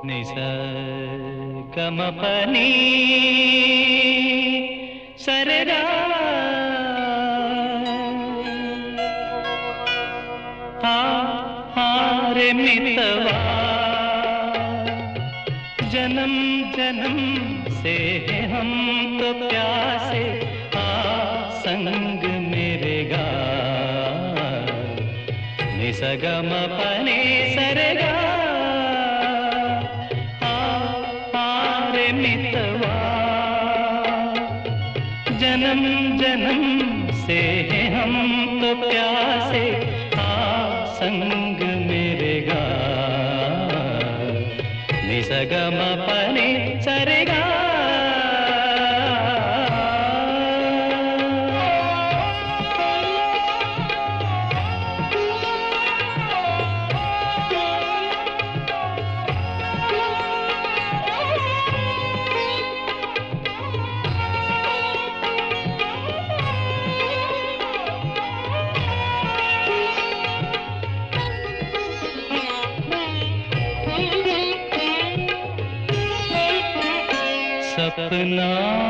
निसा गमपनी सरगा रे मितवा जन्म जन्म से हम तो प्यासे संग मेरे गा निसा गमपनी सरगा मितवा जन्म जन्म से हम तो प्यासे संग मेरे गा निसगमपनि सरेगा सपना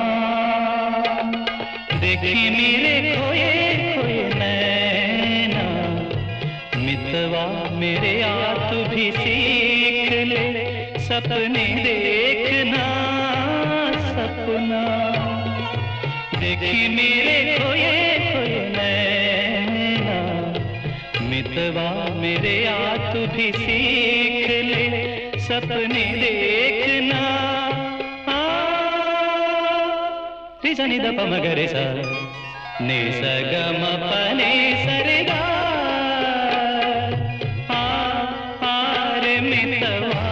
देखी मेरे खोए खोए नैना मितवा मेरे आ तू भी सीख ले सपने देखना सपना देखी मेरे खोए खोए नैना मितवा मेरे आ तू भी सीख ले सपने देखना सा नि द प म ग रे सा नि स ग म प नि स रे गा रे मितवा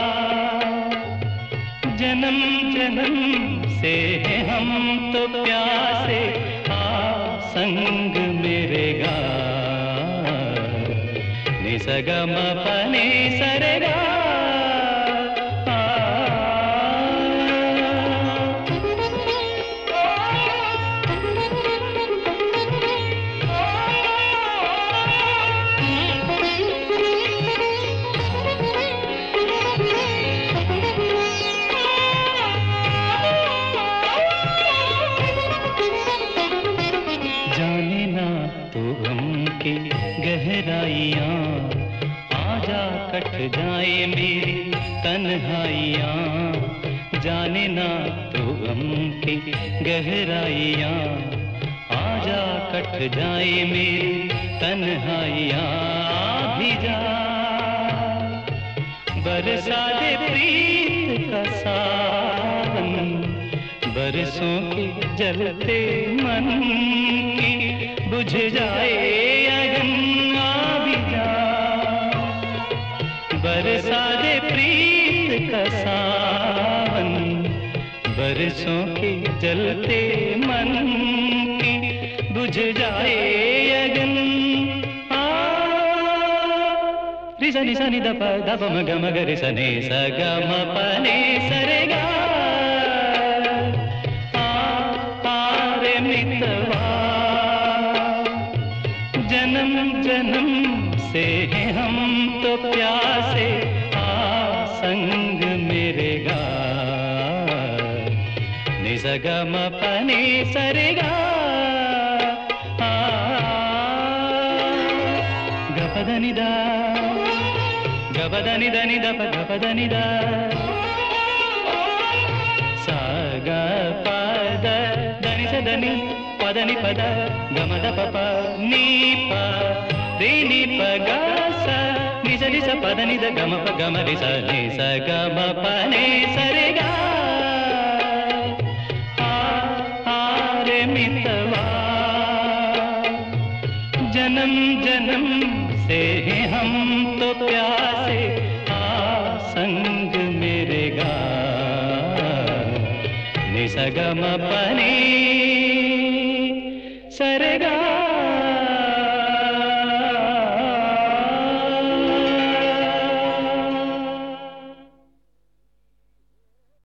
जन्म जन्म से हम तो प्यासे संग मेरे गा नि स ग म प नि स रे गा की गहराइयाँ आजा कट जाए मेरी तन्हाइयाँ जाने ना तो गम की गहराइयाँ आजा कट जाए मेरी तन्हाइयाँ भी जा बरसा दे प्रीत का सावन बरसों के जलते मन की बुझ जाए अगन भी जा बरसा दे प्रीत का सावन बरसों के जलते मन की बुझ जाए अगन रि सा नि सा नि द प म ग म ग रे सा नि सा ग म प नि स रे गा रे मितवा जन्म जन्म से हम तो प्यासे संग मेरे गा नि स ग म प नि स रे गा ग प द नि द ग प द नि द नि द प ग प द नि द सा ग प द द नि स द नि प द नि प द ग म द प प नि प रे नि प ग स नि स नि स प द नि द ग म प ग म रे स नि स ग म प नि स रे गा रे मितवा जन्म जन्म से हम तो प्यासे संग मेरे गा नि स ग म प नि स रे गा